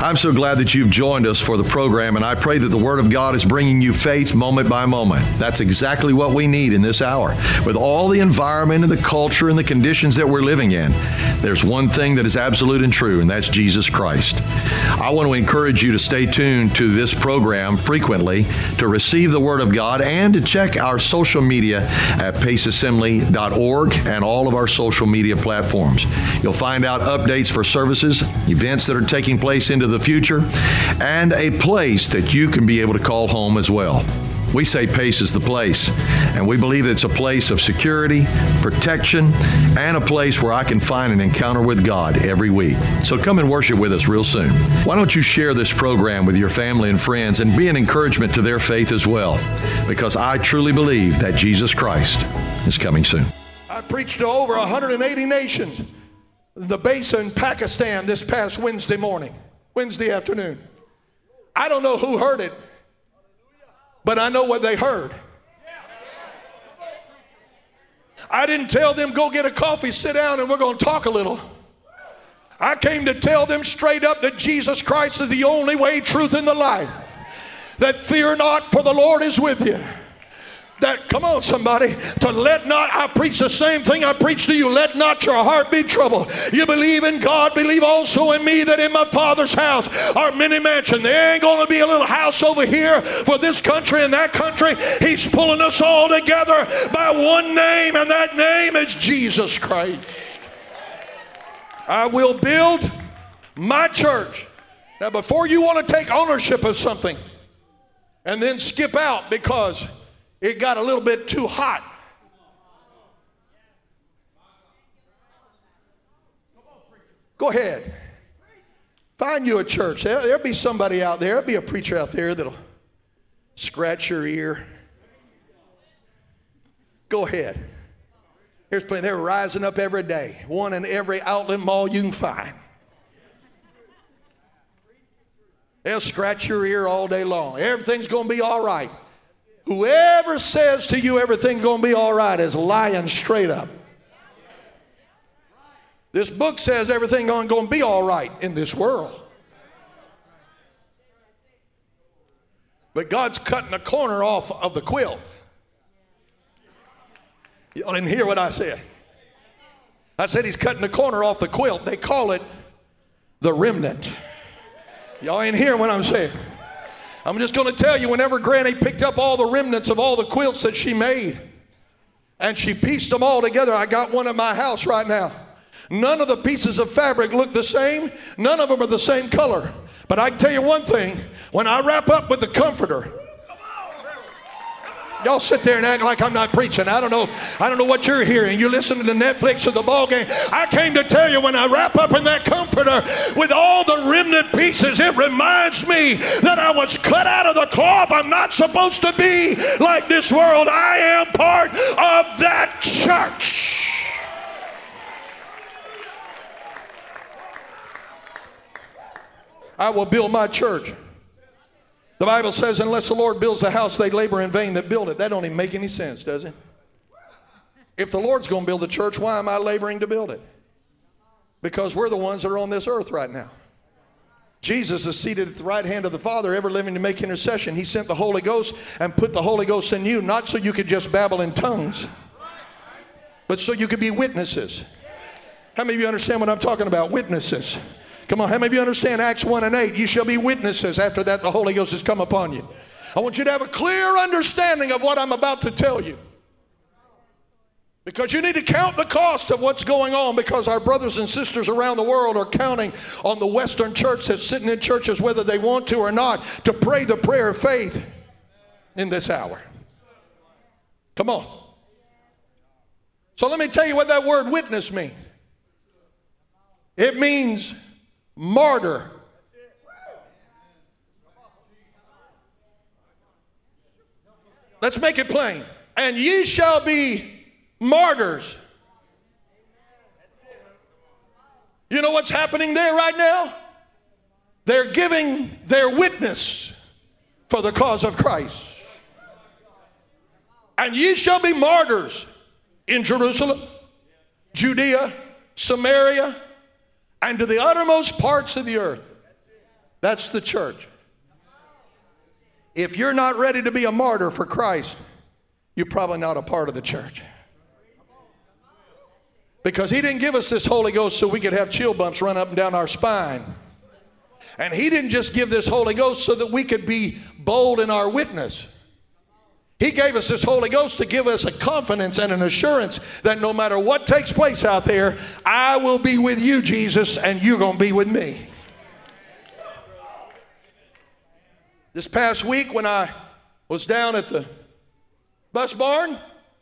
I'm so glad that you've joined us for the program, and I pray that the Word of God is bringing you faith moment by moment. That's exactly what we need in this hour. With all the environment and the culture and the conditions that we're living in, there's one thing that is absolute and true, and that's Jesus Christ. I want to encourage you to stay tuned to this program frequently, to receive the Word of God, and to check our social media at paceassembly.org and all of our social media platforms. You'll find out updates for services, events that are taking place into the future, and a place that you can be able to call home as well. We say Pace is the place, and we believe it's a place of security, protection, and a place where I can find an encounter with God every week. So come and worship with us real soon. Why don't you share this program with your family and friends and be an encouragement to their faith as well? Because I truly believe that Jesus Christ is coming soon. I preached to over 180 nations in the base in Pakistan this past Wednesday afternoon. I don't know who heard it, but I know what they heard. I didn't tell them, go get a coffee, sit down, and we're going to talk a little. I came to tell them straight up that Jesus Christ is the only way, truth, and the life. That fear not, for the Lord is with you. That, come on somebody, to let not, I preach the same thing I preach to you, let not your heart be troubled. You believe in God, believe also in me, that in my Father's house are many mansions. There ain't going to be a little house over here for this country and that country. He's pulling us all together by one name, and that name is Jesus Christ. I will build my church. Now, before you want to take ownership of something and then skip out because it got a little bit too hot, go ahead. Find you a church. There'll be somebody out there, there'll be a preacher out there that'll scratch your ear. Go ahead. Here's plenty. They're rising up every day. One in every outlet mall you can find. They'll scratch your ear all day long. Everything's going to be all right. Whoever says to you everything's going to be all right is lying straight up. This book says everything's going to be all right in this world. But God's cutting a corner off of the quilt. Y'all didn't hear what I said. I said he's cutting the corner off the quilt. They call it the remnant. Y'all ain't hearing what I'm saying. I'm just going to tell you, whenever Granny picked up all the remnants of all the quilts that she made and she pieced them all together, I got one at my house right now. None of the pieces of fabric look the same. None of them are the same color. But I can tell you one thing, when I wrap up with the comforter, y'all sit there and act like I'm not preaching. I don't know what you're hearing. You're listening to Netflix or the ball game. I came to tell you, when I wrap up in that comforter with all the remnant pieces, it reminds me that I was cut out of the cloth. I'm not supposed to be like this world. I am part of that church. I will build my church. The Bible says, unless the Lord builds the house, they labor in vain that build it. That don't even make any sense, does it? If the Lord's going to build the church, why am I laboring to build it? Because we're the ones that are on this earth right now. Jesus is seated at the right hand of the Father, ever living to make intercession. He sent the Holy Ghost and put the Holy Ghost in you, not so you could just babble in tongues, but so you could be witnesses. How many of you understand what I'm talking about? Witnesses. Come on, how many of you understand Acts 1 and 8? You shall be witnesses. After that, the Holy Ghost has come upon you. I want you to have a clear understanding of what I'm about to tell you. Because you need to count the cost of what's going on, because our brothers and sisters around the world are counting on the Western church that's sitting in churches, whether they want to or not, to pray the prayer of faith in this hour. Come on. So let me tell you what that word witness means. It means martyr. Let's make it plain. And ye shall be martyrs. You know what's happening there right now? They're giving their witness for the cause of Christ. And ye shall be martyrs in Jerusalem, Judea, Samaria, and to the uttermost parts of the earth. That's the church. If you're not ready to be a martyr for Christ, you're probably not a part of the church. Because he didn't give us this Holy Ghost so we could have chill bumps run up and down our spine. And he didn't just give this Holy Ghost so that we could be bold in our witness. He gave us this Holy Ghost to give us a confidence and an assurance that no matter what takes place out there, I will be with you, Jesus, and you're going to be with me. This past week when I was down at the bus barn,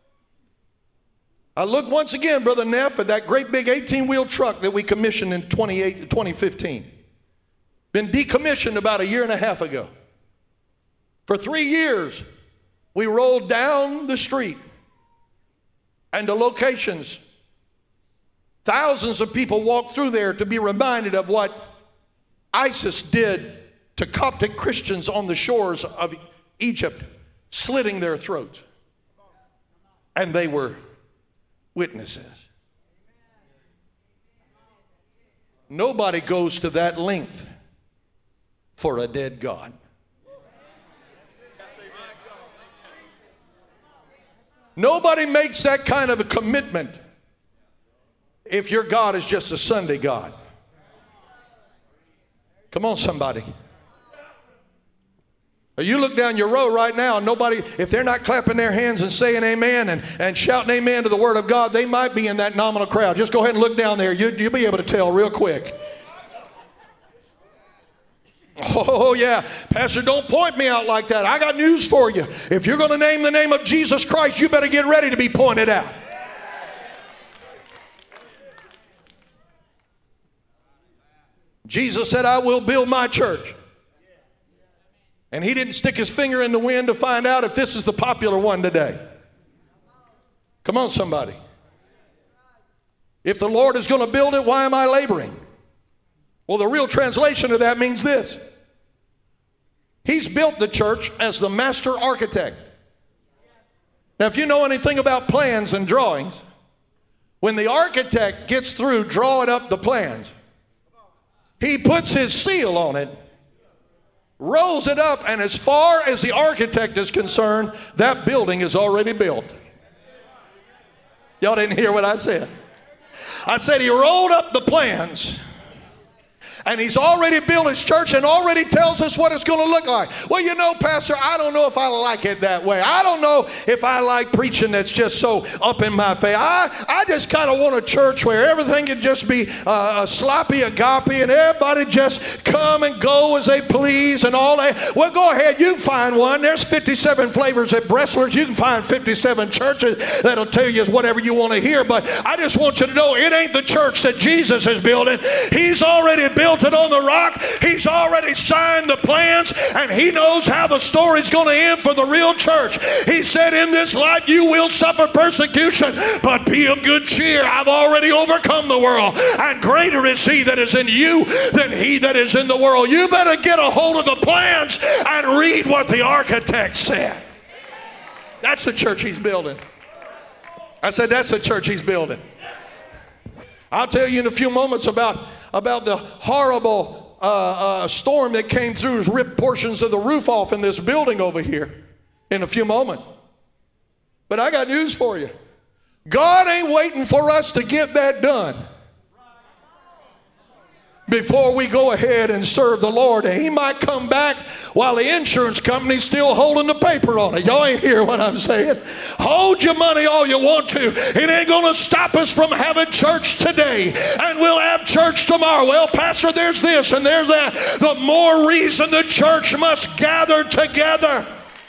I looked once again, Brother Neff, at that great big 18-wheel truck that we commissioned in 2015. Been decommissioned about a year and a half ago. For 3 years, we rolled down the street and to locations. Thousands of people walked through there to be reminded of what ISIS did to Coptic Christians on the shores of Egypt, slitting their throats. And they were witnesses. Nobody goes to that length for a dead God. Nobody makes that kind of a commitment if your God is just a Sunday God. Come on, somebody. You look down your row right now, and nobody, if they're not clapping their hands and saying amen and shouting amen to the word of God, they might be in that nominal crowd. Just go ahead and look down there. You'll be able to tell real quick. Oh, yeah. Pastor, don't point me out like that. I got news for you. If you're going to name the name of Jesus Christ, you better get ready to be pointed out. Jesus said, I will build my church. And he didn't stick his finger in the wind to find out if this is the popular one today. Come on, somebody. If the Lord is going to build it, why am I laboring? Well, the real translation of that means this. He's built the church as the master architect. Now, if you know anything about plans and drawings, when the architect gets through drawing up the plans, he puts his seal on it, rolls it up, and as far as the architect is concerned, that building is already built. Y'all didn't hear what I said. I said he rolled up the plans, and he's already built his church and already tells us what it's going to look like. Well, you know, Pastor, I don't know if I like it that way. I don't know if I like preaching that's just so up in my face. I just kind of want a church where everything can just be a sloppy agape and everybody just come and go as they please and all that. Well, go ahead. You can find one. There's 57 flavors at Bresler's. You can find 57 churches that'll tell you whatever you want to hear. But I just want you to know it ain't the church that Jesus is building. He's already built it on the rock. He's already signed the plans, and he knows how the story's going to end for the real church. He said, in this life you will suffer persecution, but be of good cheer. I've already overcome the world, and greater is he that is in you than he that is in the world. You better get a hold of the plans and read what the architect said. That's the church he's building. I said that's the church he's building. I'll tell you in a few moments about the horrible storm that came through, has ripped portions of the roof off in this building over here in a few moments. But I got news for you. God ain't waiting for us to get that done before we go ahead and serve the Lord. And he might come back while the insurance company's still holding the paper on it. Y'all ain't hear what I'm saying. Hold your money all you want to. It ain't going to stop us from having church today. And we'll have church tomorrow. Well, Pastor, there's this and there's that. The more reason the church must gather together.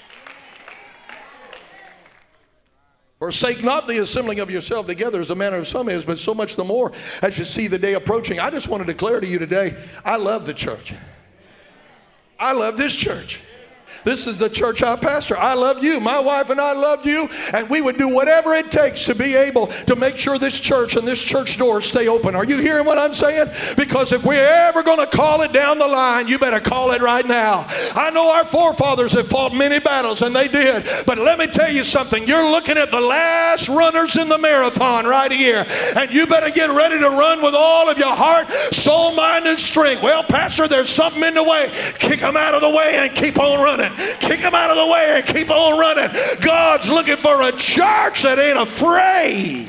Forsake not the assembling of yourself together as a manner of some is, but so much the more as you see the day approaching. I just want to declare to you today, I love the church. I love this church. This is the church I pastor. I love you. My wife and I love you. And we would do whatever it takes to be able to make sure this church and this church doors stay open. Are you hearing what I'm saying? Because if we're ever going to call it down the line, you better call it right now. I know our forefathers have fought many battles, and they did. But let me tell you something. You're looking at the last runners in the marathon right here. And you better get ready to run with all of your heart, soul, mind, and strength. Well, Pastor, there's something in the way. Kick them out of the way and keep on running. Kick them out of the way and keep on running. God's looking for a church that ain't afraid.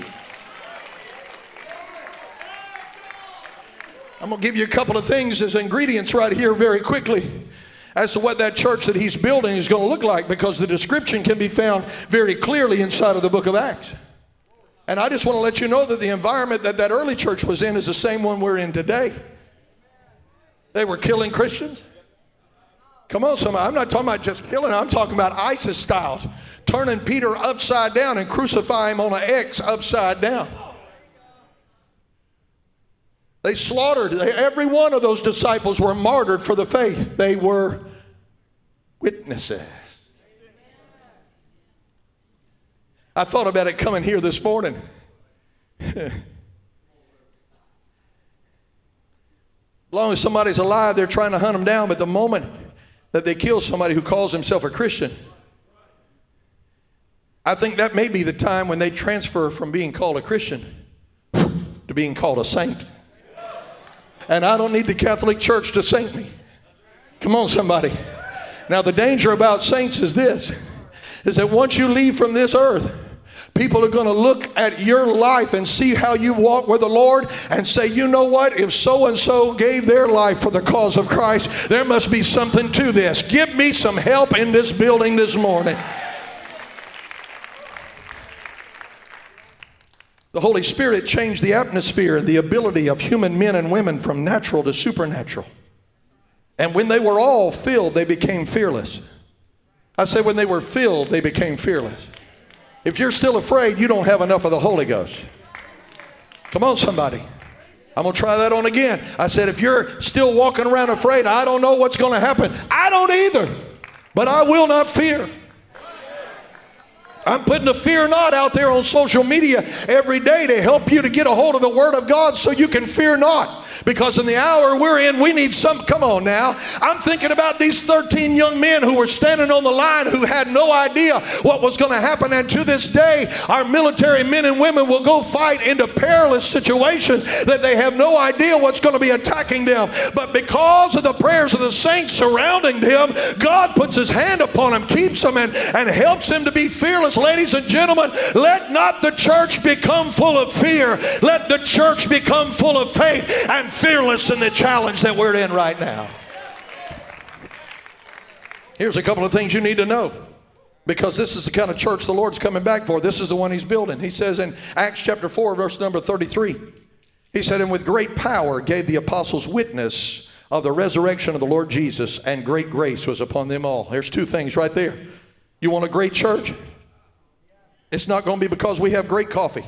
I'm going to give you a couple of things as ingredients right here very quickly as to what that church that he's building is going to look like, because the description can be found very clearly inside of the book of Acts. And I just want to let you know that the environment that that early church was in is the same one we're in today. They were killing Christians. Come on, somebody. I'm not talking about just killing. I'm talking about ISIS styles. Turning Peter upside down and crucify him on an X upside down. They slaughtered. Every one of those disciples were martyred for the faith. They were witnesses. I thought about it coming here this morning. As long as somebody's alive, they're trying to hunt them down. But the moment that they kill somebody who calls himself a Christian, I think that may be the time when they transfer from being called a Christian to being called a saint. And I don't need the Catholic Church to saint me. Come on, somebody. Now, the danger about saints is this, is that once you leave from this earth, people are going to look at your life and see how you walk with the Lord and say, you know what? If so-and-so gave their life for the cause of Christ, there must be something to this. Give me some help in this building this morning. The Holy Spirit changed the atmosphere and the ability of human men and women from natural to supernatural. And when they were all filled, they became fearless. I say when they were filled, they became fearless. If you're still afraid, you don't have enough of the Holy Ghost. Come on, somebody. I'm going to try that on again. I said, if you're still walking around afraid, I don't know what's going to happen. I don't either, but I will not fear. I'm putting a fear not out there on social media every day to help you to get a hold of the Word of God so you can fear not. Because in the hour we're in, we need some. Come on now. I'm thinking about these 13 young men who were standing on the line who had no idea what was going to happen. And to this day, our military men and women will go fight into perilous situations that they have no idea what's going to be attacking them. But because of the prayers of the saints surrounding them, God puts his hand upon them, keeps them, and helps them to be fearless. Ladies and gentlemen, let not the church become full of fear. Let the church become full of faith and fearless in the challenge that we're in right now. Here's a couple of things you need to know, because this is the kind of church the Lord's coming back for. This is the one he's building. He says in Acts chapter 4, verse number 33, he said, and with great power gave the apostles witness of the resurrection of the Lord Jesus, and great grace was upon them all. There's two things right there. You want a great church? It's not going to be because we have great coffee,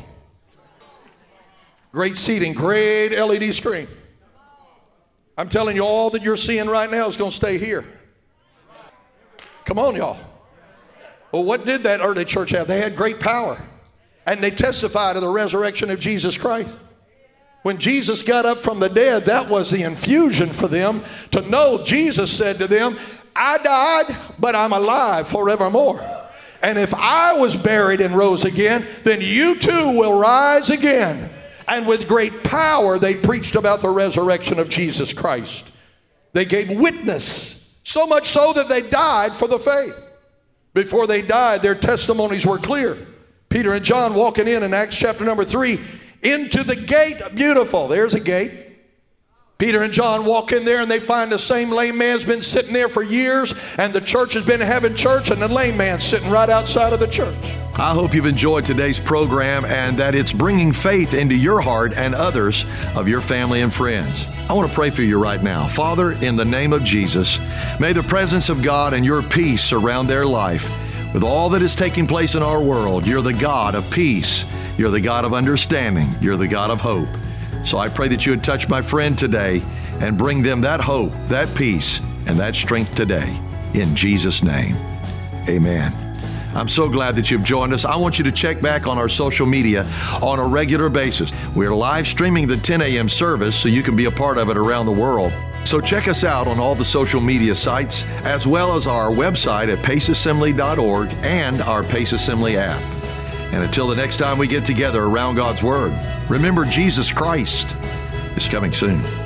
great seating, great LED screen. I'm telling you, all that you're seeing right now is going to stay here. Come on, y'all. Well, what did that early church have? They had great power, and they testified of the resurrection of Jesus Christ. When Jesus got up from the dead, that was the infusion for them to know. Jesus said to them, I died, but I'm alive forevermore. And if I was buried and rose again, then you too will rise again. And with great power, they preached about the resurrection of Jesus Christ. They gave witness, so much so that they died for the faith. Before they died, their testimonies were clear. Peter and John walking in Acts chapter number 3, into the gate, beautiful, there's a gate. Peter and John walk in there and they find the same lame man's been sitting there for years, and the church has been having church, and the lame man's sitting right outside of the church. I hope you've enjoyed today's program and that it's bringing faith into your heart and others of your family and friends. I want to pray for you right now. Father, in the name of Jesus, may the presence of God and your peace surround their life. With all that is taking place in our world, you're the God of peace. You're the God of understanding. You're the God of hope. So I pray that you would touch my friend today and bring them that hope, that peace, and that strength today. in Jesus' name. Amen. I'm so glad that you've joined us. I want you to check back on our social media on a regular basis. We're live streaming the 10 a.m. service so you can be a part of it around the world. So check us out on all the social media sites, as well as our website at paceassembly.org and our Pace Assembly app. And until the next time we get together around God's Word, remember Jesus Christ is coming soon.